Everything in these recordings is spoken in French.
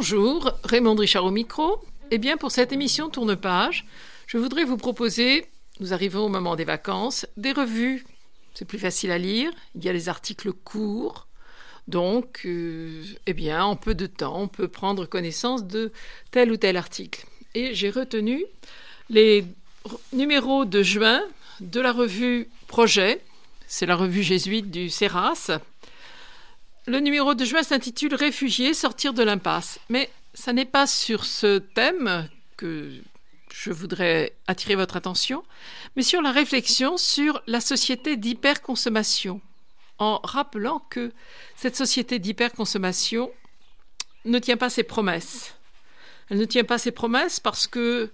Bonjour, Raymond Richard au micro. Eh bien, pour cette émission Tourne-Page, je voudrais vous proposer, nous arrivons au moment des vacances, des revues. C'est plus facile à lire, il y a les articles courts, donc, en peu de temps, on peut prendre connaissance de tel ou tel article. Et j'ai retenu les numéros de juin de la revue Projet, c'est la revue jésuite du CERAS. Le numéro de juin s'intitule « Réfugiés, sortir de l'impasse ». Mais ça n'est pas sur ce thème que je voudrais attirer votre attention, mais sur la réflexion sur la société d'hyperconsommation, en rappelant que cette société d'hyperconsommation ne tient pas ses promesses. Elle ne tient pas ses promesses parce que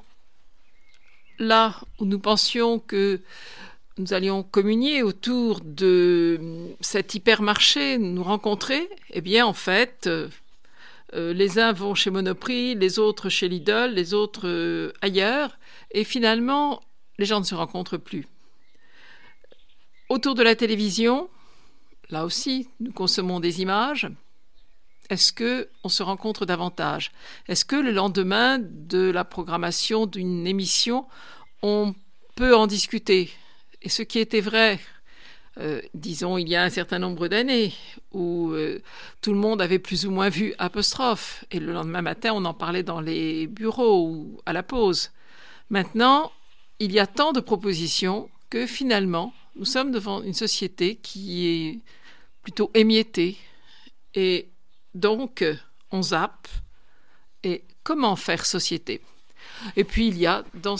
là où nous pensions que nous allions communier autour de cet hypermarché, nous rencontrer, eh bien en fait, les uns vont chez Monoprix, les autres chez Lidl, les autres ailleurs, et finalement, les gens ne se rencontrent plus. Autour de la télévision, là aussi, nous consommons des images. Est-ce qu'on se rencontre davantage? Est-ce que le lendemain de la programmation d'une émission, on peut en discuter? Et ce qui était vrai, disons, il y a un certain nombre d'années, où tout le monde avait plus ou moins vu Apostrophe, et le lendemain matin, on en parlait dans les bureaux ou à la pause. Maintenant, il y a tant de propositions que finalement, nous sommes devant une société qui est plutôt émiettée, et donc on zappe. Et comment faire société? Et puis il y a dans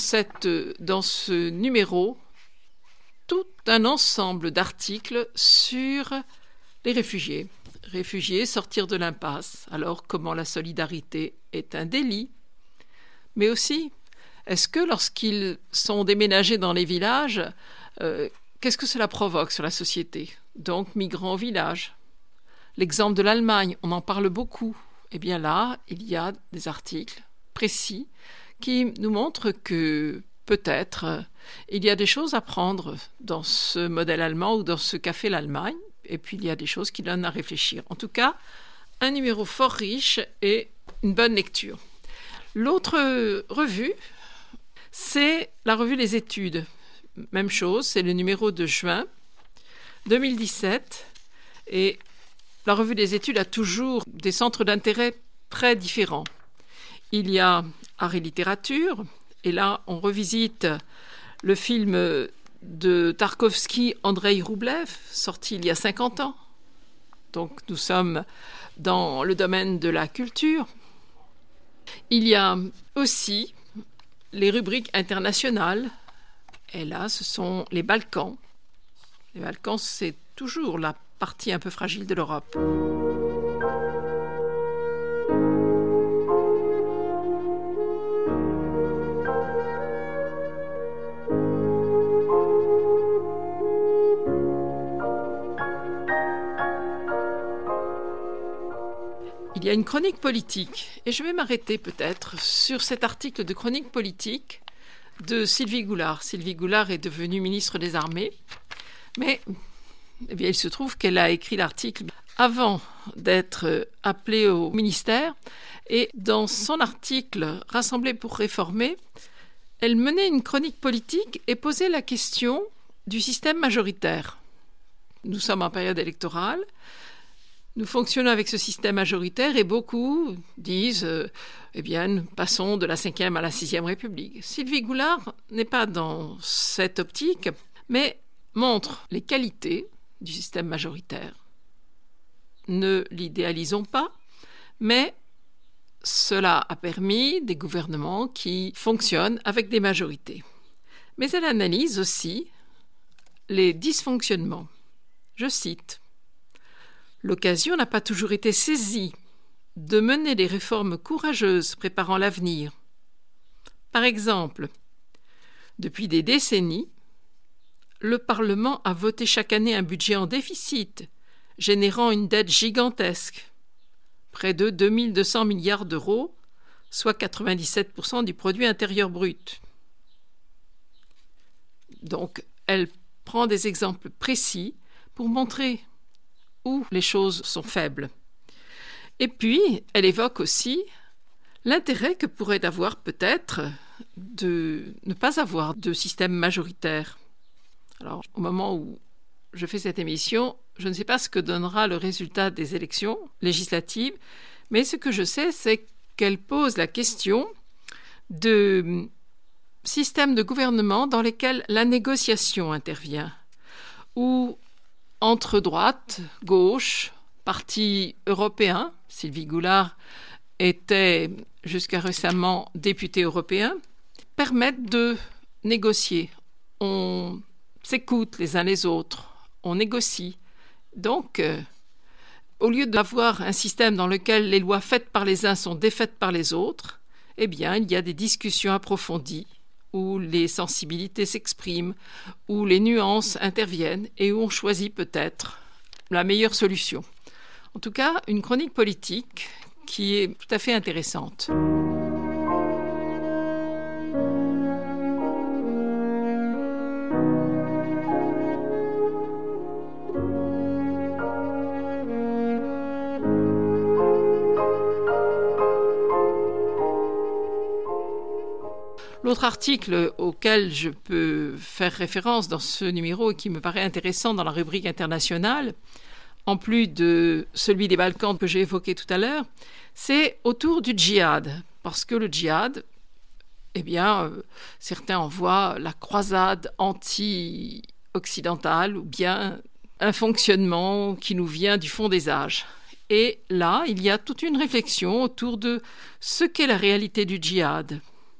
ce numéro tout un ensemble d'articles sur les réfugiés. Réfugiés, sortir de l'impasse. Alors, comment la solidarité est un délit? Mais aussi, est-ce que lorsqu'ils sont déménagés dans les villages, qu'est-ce que cela provoque sur la société? Donc, migrants au village. L'exemple de l'Allemagne, on en parle beaucoup. Eh bien là, il y a des articles précis qui nous montrent que peut-être il y a des choses à prendre dans ce modèle allemand ou dans ce qu'a fait l'Allemagne, et puis il y a des choses qui donnent à réfléchir. En tout cas, un numéro fort riche et une bonne lecture. L'autre revue, c'est la revue Les Études. Même chose, c'est le numéro de juin 2017, et la revue des études a toujours des centres d'intérêt très différents. Il y a art et littérature, et là, on revisite le film de Tarkovsky, Andreï Roublev, sorti il y a 50 ans. Donc, nous sommes dans le domaine de la culture. Il y a aussi les rubriques internationales. Et là, ce sont les Balkans. Les Balkans, c'est toujours la partie un peu fragile de l'Europe. Il y a une chronique politique, et je vais m'arrêter peut-être sur cet article de chronique politique de Sylvie Goulard. Sylvie Goulard est devenue ministre des Armées, mais il se trouve qu'elle a écrit l'article avant d'être appelée au ministère, et dans son article « Rassemblés pour réformer », elle menait une chronique politique et posait la question du système majoritaire. Nous sommes en période électorale. Nous fonctionnons avec ce système majoritaire et beaucoup disent nous passons de la 5e à la 6e République. Sylvie Goulard n'est pas dans cette optique, mais montre les qualités du système majoritaire. Ne l'idéalisons pas, mais cela a permis des gouvernements qui fonctionnent avec des majorités. Mais elle analyse aussi les dysfonctionnements. Je cite: l'occasion n'a pas toujours été saisie de mener des réformes courageuses préparant l'avenir. Par exemple, depuis des décennies, le Parlement a voté chaque année un budget en déficit, générant une dette gigantesque, près de 2200 milliards d'euros, soit 97% du produit intérieur brut. Donc, elle prend des exemples précis pour montrer où les choses sont faibles. Et puis, elle évoque aussi l'intérêt que pourrait avoir peut-être de ne pas avoir de système majoritaire. Alors, au moment où je fais cette émission, je ne sais pas ce que donnera le résultat des élections législatives, mais ce que je sais, c'est qu'elle pose la question de systèmes de gouvernement dans lesquels la négociation intervient, où entre droite, gauche, partis européens, Sylvie Goulard était jusqu'à récemment député européen, permettent de négocier. On s'écoute les uns les autres, on négocie. Donc, au lieu d'avoir un système dans lequel les lois faites par les uns sont défaites par les autres, eh bien, il y a des discussions approfondies où les sensibilités s'expriment, où les nuances interviennent et où on choisit peut-être la meilleure solution. En tout cas, une chronique politique qui est tout à fait intéressante. L'autre article auquel je peux faire référence dans ce numéro et qui me paraît intéressant dans la rubrique internationale, en plus de celui des Balkans que j'ai évoqué tout à l'heure, c'est autour du djihad. Parce que le djihad, certains en voient la croisade anti-occidentale ou bien un fonctionnement qui nous vient du fond des âges. Et là, il y a toute une réflexion autour de ce qu'est la réalité du djihad.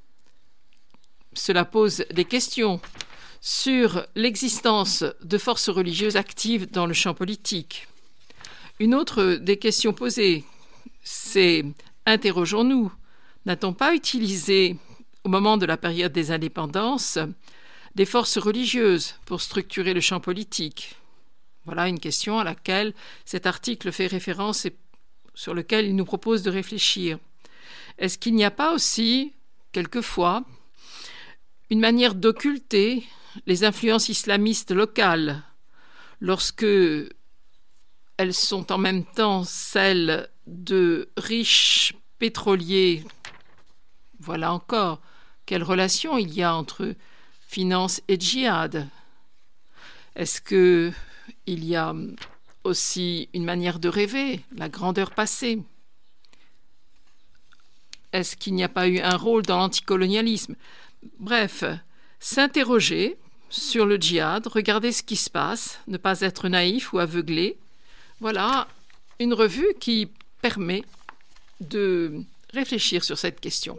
Cela pose des questions sur l'existence de forces religieuses actives dans le champ politique. Une autre des questions posées, c'est interrogeons-nous, n'a-t-on pas utilisé, au moment de la période des indépendances, des forces religieuses pour structurer le champ politique? Voilà une question à laquelle cet article fait référence et sur lequel il nous propose de réfléchir. Est-ce qu'il n'y a pas aussi, quelquefois, une manière d'occulter les influences islamistes locales lorsque elles sont en même temps celles de riches pétroliers? Voilà encore, quelle relation il y a entre finance et djihad? Est-ce qu'il y a aussi une manière de rêver, la grandeur passée? Est-ce qu'il n'y a pas eu un rôle dans l'anticolonialisme? Bref, s'interroger sur le djihad, regarder ce qui se passe, ne pas être naïf ou aveuglé. Voilà une revue qui permet de réfléchir sur cette question.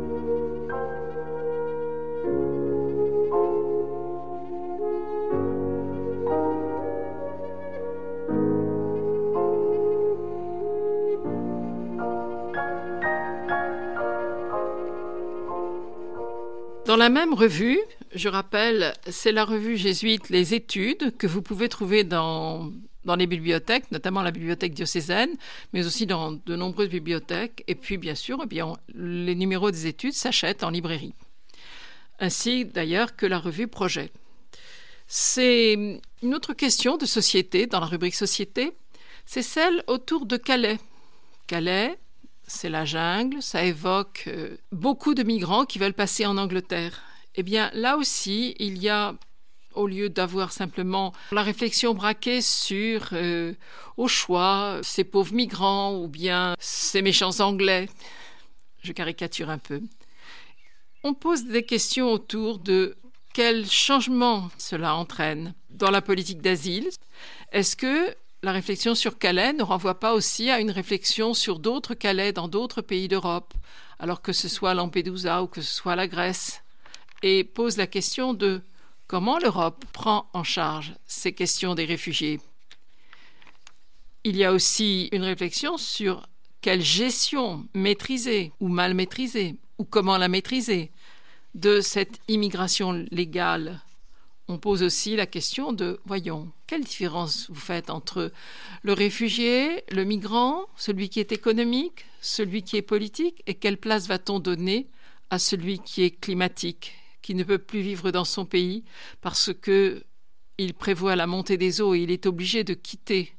Dans la même revue, je rappelle, c'est la revue jésuite Les Études que vous pouvez trouver dans les bibliothèques, notamment la bibliothèque diocésaine, mais aussi dans de nombreuses bibliothèques. Et puis, bien sûr, les numéros des études s'achètent en librairie. Ainsi, d'ailleurs, que la revue Projet. C'est une autre question de société, dans la rubrique Société, c'est celle autour de Calais. Calais, c'est la jungle, ça évoque beaucoup de migrants qui veulent passer en Angleterre. Eh bien, là aussi, il y a, au lieu d'avoir simplement la réflexion braquée sur, au choix, ces pauvres migrants ou bien ces méchants Anglais, je caricature un peu, on pose des questions autour de quel changement cela entraîne dans la politique d'asile. Est-ce que la réflexion sur Calais ne renvoie pas aussi à une réflexion sur d'autres Calais dans d'autres pays d'Europe, alors que ce soit Lampedusa ou que ce soit la Grèce, et pose la question de comment l'Europe prend en charge ces questions des réfugiés. Il y a aussi une réflexion sur quelle gestion maîtriser ou mal maîtriser, ou comment la maîtriser, de cette immigration légale. On pose aussi la question de, voyons, quelle différence vous faites entre le réfugié, le migrant, celui qui est économique, celui qui est politique, et quelle place va-t-on donner à celui qui est climatique, qui ne peut plus vivre dans son pays parce qu'il prévoit la montée des eaux et il est obligé de quitter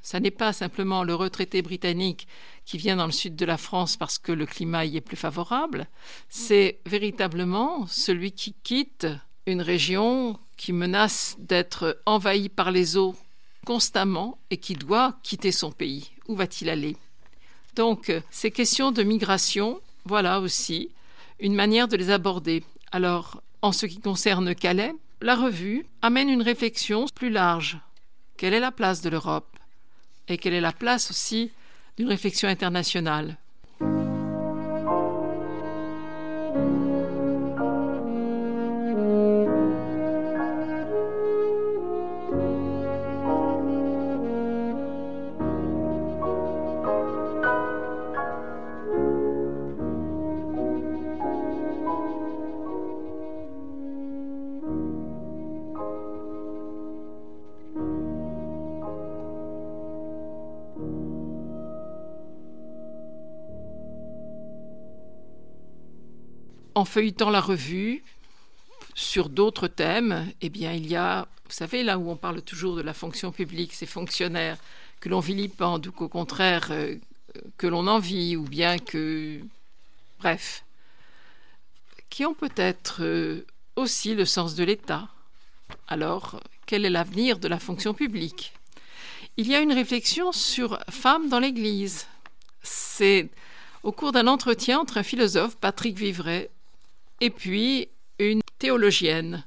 Ça n'est pas simplement le retraité britannique qui vient dans le sud de la France parce que le climat y est plus favorable, c'est véritablement celui qui quitte une région qui menace d'être envahie par les eaux constamment et qui doit quitter son pays. Où va-t-il aller? Donc, ces questions de migration, voilà aussi une manière de les aborder. Alors, en ce qui concerne Calais, la revue amène une réflexion plus large. Quelle est la place de l'Europe? Et quelle est la place aussi d'une réflexion internationale? En feuilletant la revue, sur d'autres thèmes, eh bien, il y a, vous savez, là où on parle toujours de la fonction publique, ces fonctionnaires que l'on vilipende ou qu'au contraire, que l'on envie ou bien que... Bref, qui ont peut-être aussi le sens de l'État. Alors, quel est l'avenir de la fonction publique? Il y a une réflexion sur femmes dans l'Église. C'est au cours d'un entretien entre un philosophe, Patrick Vivray, et puis une théologienne.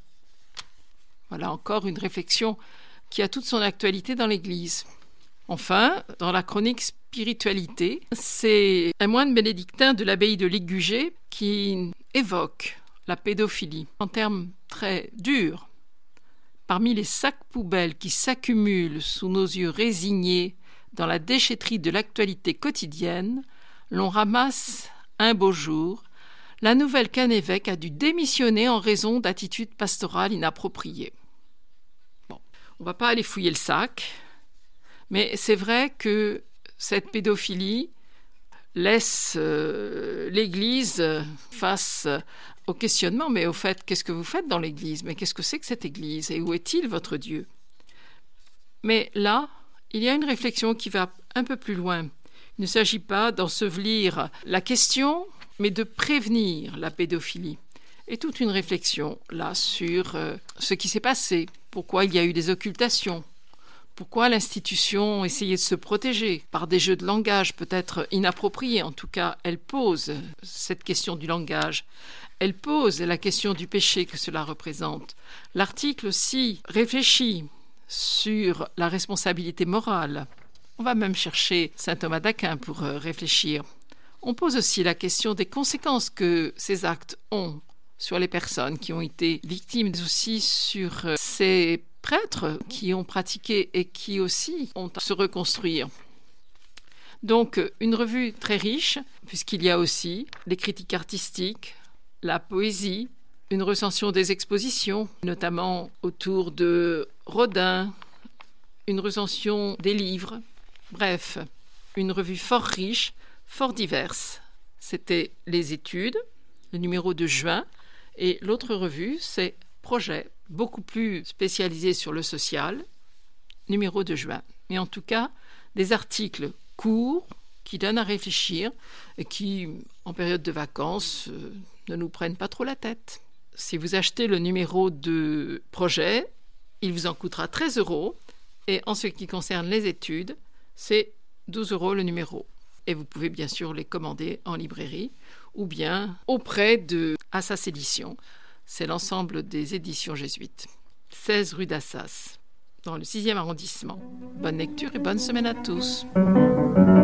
Voilà encore une réflexion qui a toute son actualité dans l'Église. Enfin, dans la chronique spiritualité, c'est un moine bénédictin de l'abbaye de Ligugé qui évoque la pédophilie en termes très durs. Parmi les sacs poubelles qui s'accumulent sous nos yeux résignés dans la déchetterie de l'actualité quotidienne, l'on ramasse un beau jour la nouvelle qu'un évêque a dû démissionner en raison d'attitudes pastorales inappropriées. Bon, on ne va pas aller fouiller le sac, mais c'est vrai que cette pédophilie laisse l'Église face au questionnement, mais au fait, qu'est-ce que vous faites dans l'Église? Mais qu'est-ce que c'est que cette Église? Et où est-il votre Dieu? Mais là, il y a une réflexion qui va un peu plus loin. Il ne s'agit pas d'ensevelir la question, mais de prévenir la pédophilie. Et toute une réflexion là sur ce qui s'est passé, pourquoi il y a eu des occultations, pourquoi l'institution essayait de se protéger par des jeux de langage peut-être inappropriés. En tout cas, elle pose cette question du langage. Elle pose la question du péché que cela représente. L'article aussi réfléchit sur la responsabilité morale. On va même chercher saint Thomas d'Aquin pour réfléchir. On pose aussi la question des conséquences que ces actes ont sur les personnes qui ont été victimes, mais aussi sur ces prêtres qui ont pratiqué et qui aussi ont à se reconstruire. Donc, une revue très riche, puisqu'il y a aussi les critiques artistiques, la poésie, une recension des expositions, notamment autour de Rodin, une recension des livres, bref, une revue fort riche, fort diverses. C'était les études, le numéro de juin, et l'autre revue, c'est Projet, beaucoup plus spécialisé sur le social, numéro de juin. Mais en tout cas, des articles courts qui donnent à réfléchir et qui, en période de vacances, ne nous prennent pas trop la tête. Si vous achetez le numéro de Projet, il vous en coûtera 13 €, et en ce qui concerne les études, c'est 12 € le numéro. Et vous pouvez bien sûr les commander en librairie ou bien auprès de Assas Éditions. C'est l'ensemble des éditions jésuites. 16 rue d'Assas, dans le 6e arrondissement. Bonne lecture et bonne semaine à tous.